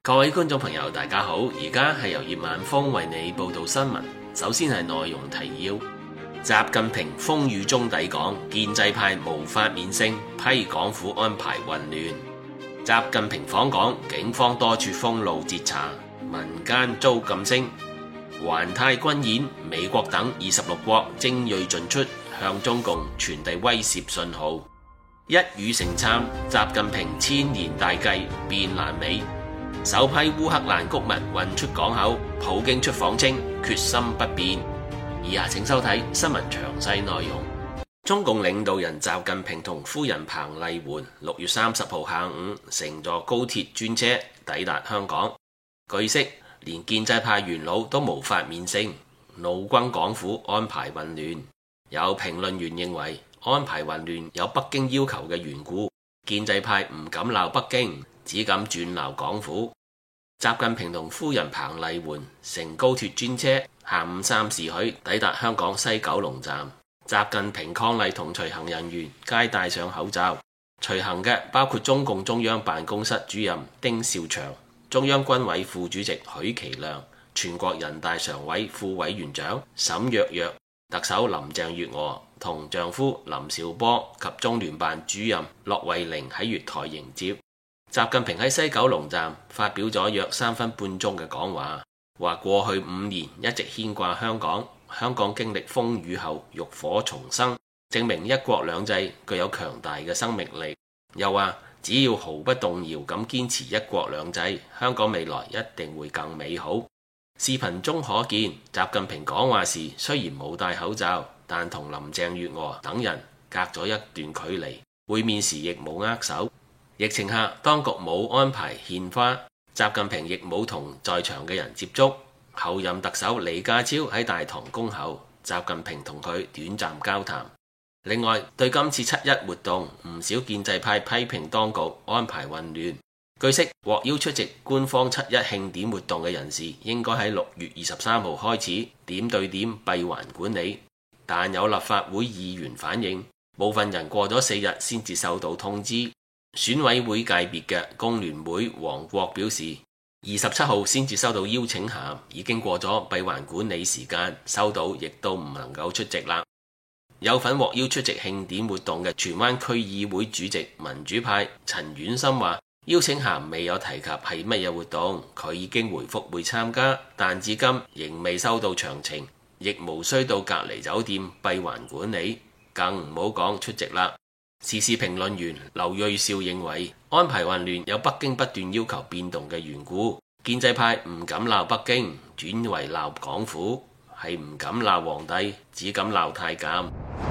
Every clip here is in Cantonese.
各位觀眾朋友，大家好！而家係由葉晚風為你報道新聞。首先係內容提要：習近平風雨中抵港，建制派無法免聲，批港府安排混亂。習近平訪港，警方多處封路截查，民間遭禁聲。環太軍演，美國等26國精銳進出，向中共傳遞威懾信號。一語成讖，習近平千年大計變爛尾。首批烏克蘭穀物運出港口，普京出訪稱決心不變。以下請收睇新聞詳細內容。中共領導人習近平同夫人彭麗媛6月30號下午乘坐高鐵專車抵達香港。據悉，連建制派元老都無法免聲，怒轟港府安排混亂。有評論員認為，安排混亂有北京要求嘅緣故，建制派唔敢鬧北京，只敢轉鬧港府。習近平同夫人彭麗媛乘高鐵專車下午3時許抵達香港西九龍站。習近平伉儷同隨行人員皆戴上口罩。隨行嘅包括中共中央辦公室主任丁兆祥、中央軍委副主席許其亮、全國人大常委副委員長沈躍躍、特首林鄭月娥同丈夫林紹波及中聯辦主任駱惠寧喺月台迎接。習近平喺西九龍站發表咗約3分半鐘嘅講話，話過去5年一直牽掛香港，香港經歷風雨後浴火重生，證明一國兩制具有強大嘅生命力。又話只要毫不動搖咁堅持一國兩制，香港未來一定會更美好。視頻中可見，習近平講話時雖然冇戴口罩，但同林鄭月娥等人隔咗一段距離，會面時亦冇握手。疫情下，當局冇安排獻花，習近平亦冇同在場嘅人接觸。後任特首李家超喺大堂恭候，習近平同佢短暫交談。另外，對今次7·1活動，唔少建制派批評當局安排混亂。據悉，獲邀出席官方7·1慶典活動嘅人士，應該喺6月23號開始點對點閉環管理。但有立法會議員反映，部分人過咗4日先至收到通知。選委會界別嘅工聯會黃國表示，27號先至收到邀請函，已經過咗閉環管理時間，收到亦都唔能夠出席啦。有份獲邀出席慶典活動嘅荃灣區議會主席民主派陳婉心話，邀請函未有提及係乜嘢活動，佢已經回覆會參加，但至今仍未收到詳情，亦無需到隔離酒店閉環管理，更唔好講出席啦。時事評論員劉銳紹認為，安排混亂有北京不斷要求變動嘅緣故，建制派唔敢鬧北京，轉為鬧港府，係唔敢鬧皇帝，只敢鬧太監。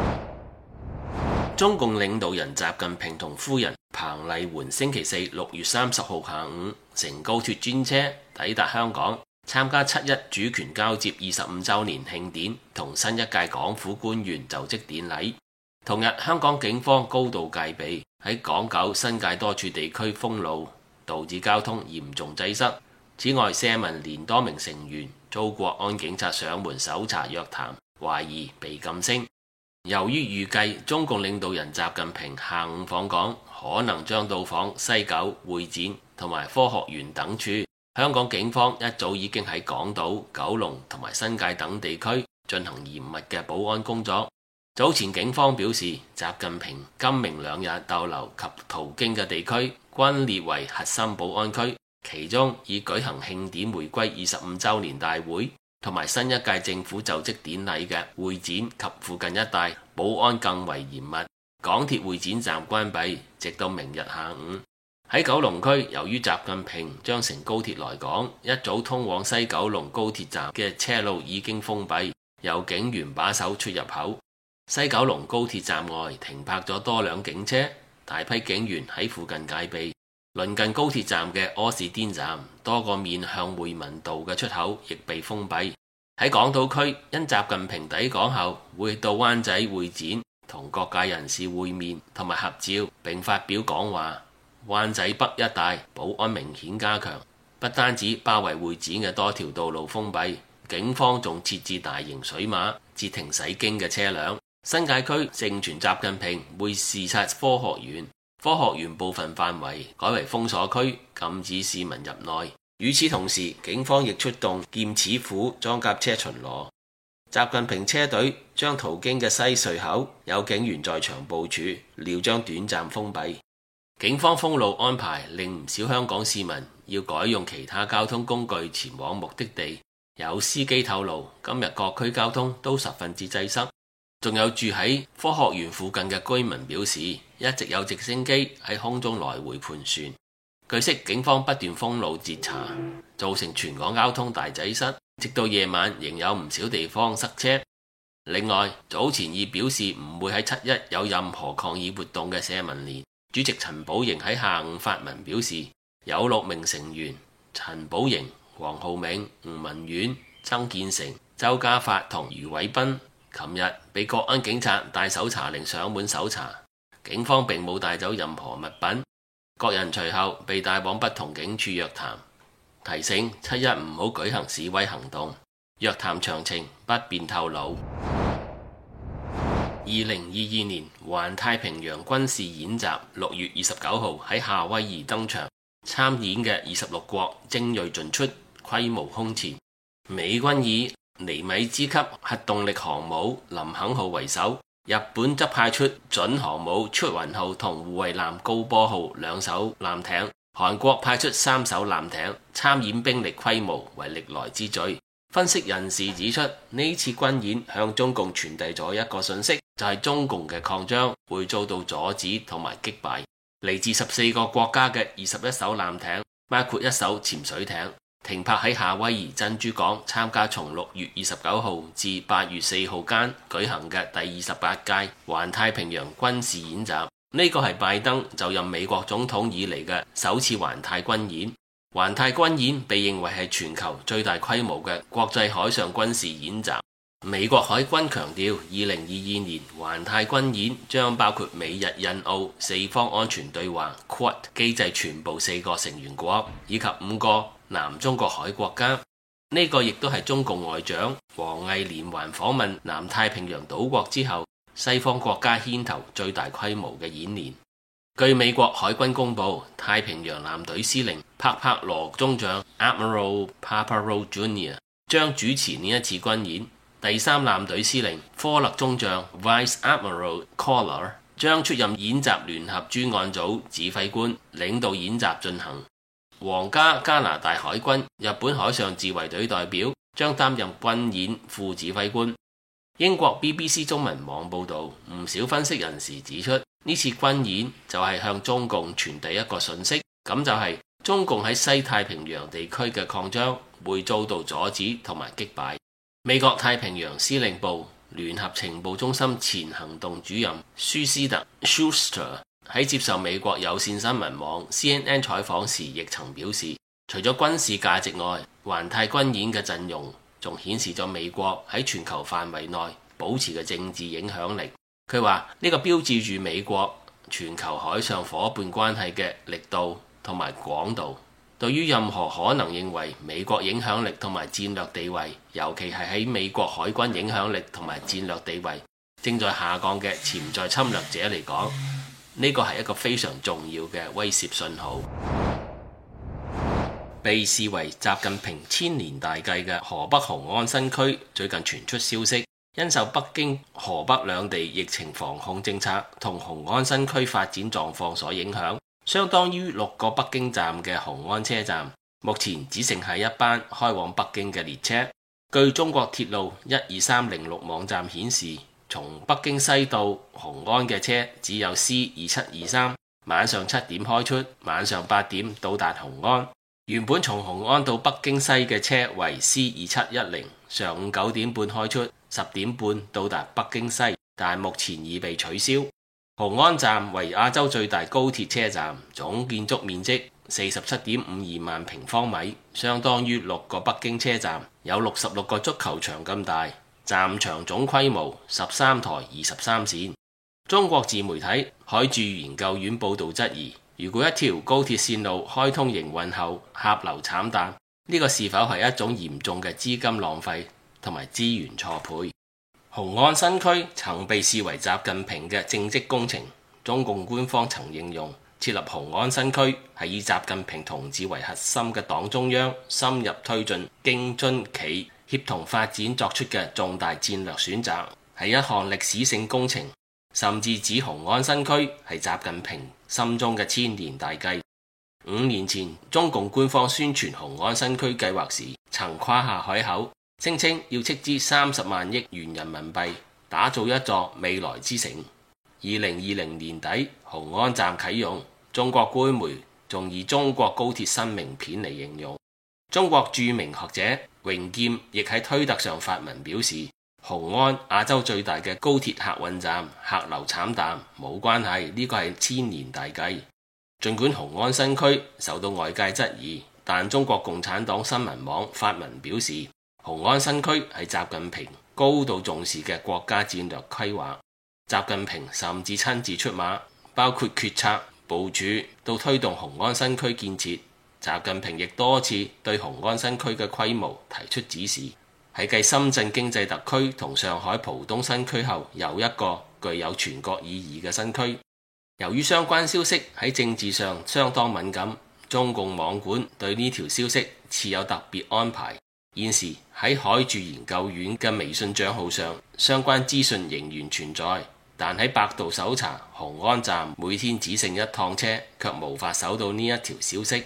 中共領導人習近平同夫人彭麗媛星期四6月30號下午乘高鐵專車抵達香港，參加7·1主權交接25週年慶典同新一屆港府官員就職典禮。同日，香港警方高度戒備，喺港九新界多處地區封路，導致交通嚴重擠塞。此外，社民連多名成員遭國安警察上門搜查約談，懷疑被禁聲。由於預計中共領導人習近平下午訪港，可能將到訪西九會展同埋科學園等處，香港警方一早已經喺港島、九龍同埋新界等地區進行嚴密嘅保安工作。早前警方表示，習近平今明2日逗留及途經嘅地區均列為核心保安區，其中以舉行慶典回歸25週年大會同埋新一屆政府就職典禮嘅會展及附近一帶保安更為嚴密。港鐵會展站關閉，直到明日下午。喺九龍區，由於習近平將乘高鐵來港，一早通往西九龍高鐵站嘅車路已經封閉，由警員把守出入口。西九龍高鐵站外停泊咗多輛警車，大批警員喺附近戒備。鄰近高鐵站嘅柯士甸站，多個面向匯民道嘅出口亦被封閉。喺港島區，因習近平抵港後會到灣仔會展同各界人士會面同埋合照並發表講話。灣仔北一帶保安明顯加強，不單止包圍會展嘅多條道路封閉，警方仲設置大型水馬截停駛經嘅車輛。新界區盛傳習近平會視察科學園， 科學園部分範圍改為封鎖區，禁止市民入內。與此同時，警方亦出動劍齒虎裝甲車巡邏。習近平車隊將途經嘅西隧口有警員在場部署，料將短暫封閉。警方封路安排令唔少香港市民要改用其他交通工具前往目的地。有司機透露，今日各區交通都十分之擠塞。仲有住喺科學園附近嘅居民表示，一直有直升機喺空中來回盤旋。據悉，警方不斷封路截查，造成全港交通大擠塞，直到夜晚仍有唔少地方塞車。另外，早前已表示唔會喺7·1有任何抗議活動嘅社民連主席陳寶瑩喺下午發文表示，有6名成員陳寶瑩、黃浩銘、吳文遠、曾建成、周家發同余偉斌琴日被國安警察帶搜查令上門搜查，警方並冇帶走任何物品。各人隨後被帶往不同警署約談，提醒7·1唔好舉行示威行動。約談詳情不便透露。2022年環太平洋軍事演習6月29號喺夏威夷登場，參演嘅26國精鋭盡出，規模空前。美軍以尼米茲級核動力航母林肯號為首，日本則派出準航母出雲號同護衛艦高波號2艘艦艇，韓國派出3艘艦艇，參演兵力規模為歷來之最。分析人士指出，呢次軍演向中共傳遞咗一個信息，就係中共嘅擴張會遭到阻止同埋擊敗。嚟自14個國家嘅21艘艦艇，包括1艘潛水艇，停泊喺夏威夷珍珠港，參加從6月29號至8月4號間舉行嘅第28屆環太平洋軍事演習。呢個係拜登就任美國總統以嚟嘅首次環太軍演。環太軍演被認為係全球最大規模嘅國際海上軍事演習。美國海軍強調，2022年環太軍演將包括美日印澳4方安全對話 QUAD 機制全部4個成員國，以及5個南中國海國家。呢個亦都係中共外長王毅連環訪問南太平洋島國之後，西方國家牽頭最大規模嘅演練。據美國海軍公佈，太平洋艦隊司令帕帕羅中將 Admiral Paparo Jr. 將主持呢一次軍演。第3艦隊司令科勒中將 Vice Admiral Collar 將出任演習聯合專案組指揮官，領導演習進行。皇家加拿大海軍日本海上自衛隊代表將擔任軍演副指揮官。英國 BBC 中文網報導，唔少分析人士指出，呢次軍演就係向中共傳遞一個訊息，咁就係中共喺西太平洋地區嘅擴張會遭到阻止同埋擊敗。美國太平洋司令部聯合情報中心前行動主任舒斯特 Schuster 喺接受美國有線新聞網 CNN 採訪時亦曾表示，除咗軍事價值外，環太軍演嘅陣容仲顯示咗美國喺全球範圍內保持嘅政治影響力。佢話呢個標誌住美國全球海上夥伴關係嘅力度同埋廣度。對於任何可能認為美國影響力同埋戰略地位，尤其係喺美國海軍影響力同埋戰略地位正在下降嘅潛在侵略者嚟講，呢個係一個非常重要嘅威懾信號。被視為習近平千年大計嘅河北雄安新區最近傳出消息，因受北京、河北兩地疫情防控政策同雄安新區發展狀況所影響，相當於6個北京站嘅雄安車站，目前只剩下1班開往北京嘅列車。據中國鐵路12306網站顯示，從北京西到雄安嘅車只有 C2723，晚上7點開出，晚上8點到達雄安。原本從雄安到北京西嘅車為 C2710，上午9點半開出，10點半到達北京西，但目前已被取消。雄安站為亞洲最大高鐵車站，總建築面積47.52萬平方米，相當於6個北京車站，有66個足球場咁大。站場總規模13台23線。中國自媒體海住研究院報導質疑，如果一條高鐵線路開通營運後客流慘淡，呢個是否係一種嚴重嘅資金浪費同埋資源錯配？雄安新區曾被視為習近平嘅政績工程， 中共官方曾形容設立雄安新區係以習近平同志為核心嘅黨中央深入推進京津冀協同發展作出嘅重大戰略選擇，係一項歷史性工程，甚至指雄安新區係習近平心中嘅千年大計。5年前，中共官方宣傳雄安新區計劃時，曾誇下海口，聲稱要斥資30萬億元人民幣，打造一座未來之城。2020年底，雄安站啟用，中國官媒仲以中國高鐵新名片嚟形容。中國著名學者榮劍亦喺推特上發文表示，雄安亞洲最大嘅高鐵客運站，客流慘淡，冇關係，呢個係千年大計。儘管雄安新區受到外界質疑，但中國共產黨新聞網發文表示，雄安新區係習近平高度重視嘅國家戰略規劃。習近平甚至親自出馬，包括決策、部署到推動雄安新區建設。習近平亦多次對雄安新區嘅規模提出指示，係繼深圳經濟特區同上海浦東新區後，又一個具有全國意義嘅新區。由於相關消息喺政治上相當敏感，中共網管對呢條消息設有特別安排。現時喺海住研究院嘅微信帳號上，相關資訊仍然存在，但喺百度搜查雄安站每天只剩一趟車，卻無法搜到呢一條消息。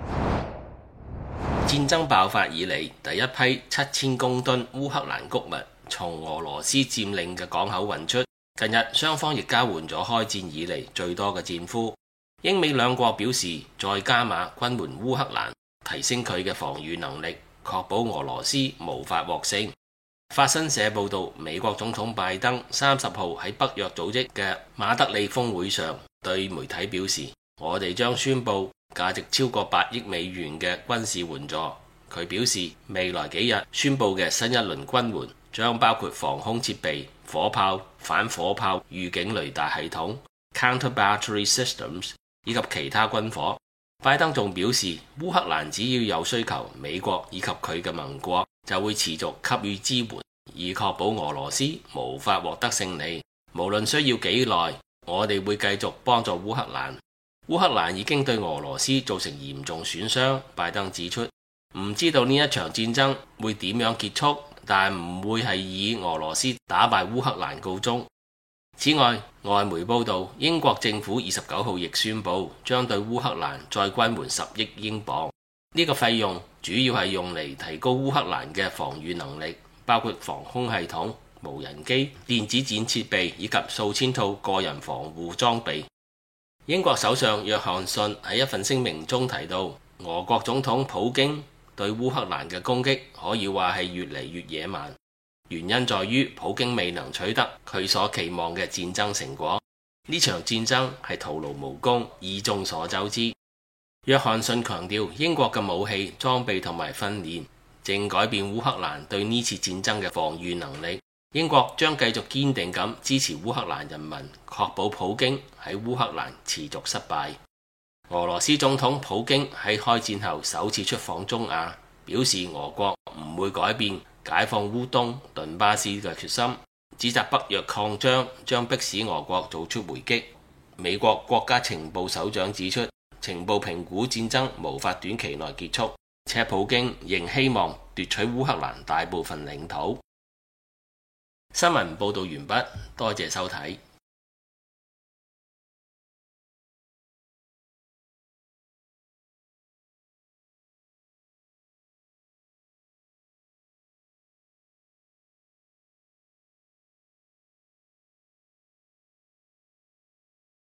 戰爭爆發以嚟，第一批7000公噸烏克蘭穀物從俄羅斯佔領嘅港口運出。近日雙方亦交換咗開戰以嚟最多嘅戰俘。英美兩國表示再加碼軍援烏克蘭，提升佢嘅防禦能力，確保俄羅斯無法獲勝。法新社報道，美國總統拜登30號喺北約組織嘅馬德里峰會上對媒體表示，我哋將宣布價值超過8億美元嘅軍事援助。佢表示，未來幾日宣布嘅新一輪軍援將包括防空設備、火炮、反火炮、預警雷達系統 （counter battery systems） 以及其他軍火。拜登仲表示，烏克蘭只要有需求，美國以及佢嘅盟國就會持續給予支援，以確保俄羅斯無法獲得勝利。無論需要幾耐，我哋會繼續幫助烏克蘭。烏克蘭已經對俄羅斯造成嚴重損傷。拜登指出，唔知道呢一場戰爭會點樣結束，但唔會係以俄羅斯打敗烏克蘭告終。此外，外媒報道，英國政府29號亦宣布將對烏克蘭再軍援10億英鎊。呢個費用主要係用嚟提高烏克蘭嘅防禦能力，包括防空系統、無人機、電子戰設備以及數千套個人防護裝備。英國首相約翰遜喺一份聲明中提到，俄國總統普京對烏克蘭嘅攻擊可以話係越嚟越野蠻。原因在於普京未能取得佢所期望嘅戰爭成果，呢場戰爭係徒勞無功，以眾所周知。約翰遜強調，英國嘅武器裝備同埋訓練正改變烏克蘭對呢次戰爭嘅防禦能力。英國將繼續堅定咁支持烏克蘭人民，確保普京喺烏克蘭持續失敗。俄羅斯總統普京喺開戰後首次出訪中亞，表示俄國唔會改變解放烏東頓巴斯嘅決心，指責北約擴張將迫使俄國做出回擊。美國國家情報首長指出，情報評估戰爭無法短期內結束，且普京仍希望奪取烏克蘭大部分領土。新聞報導完畢，多謝收睇。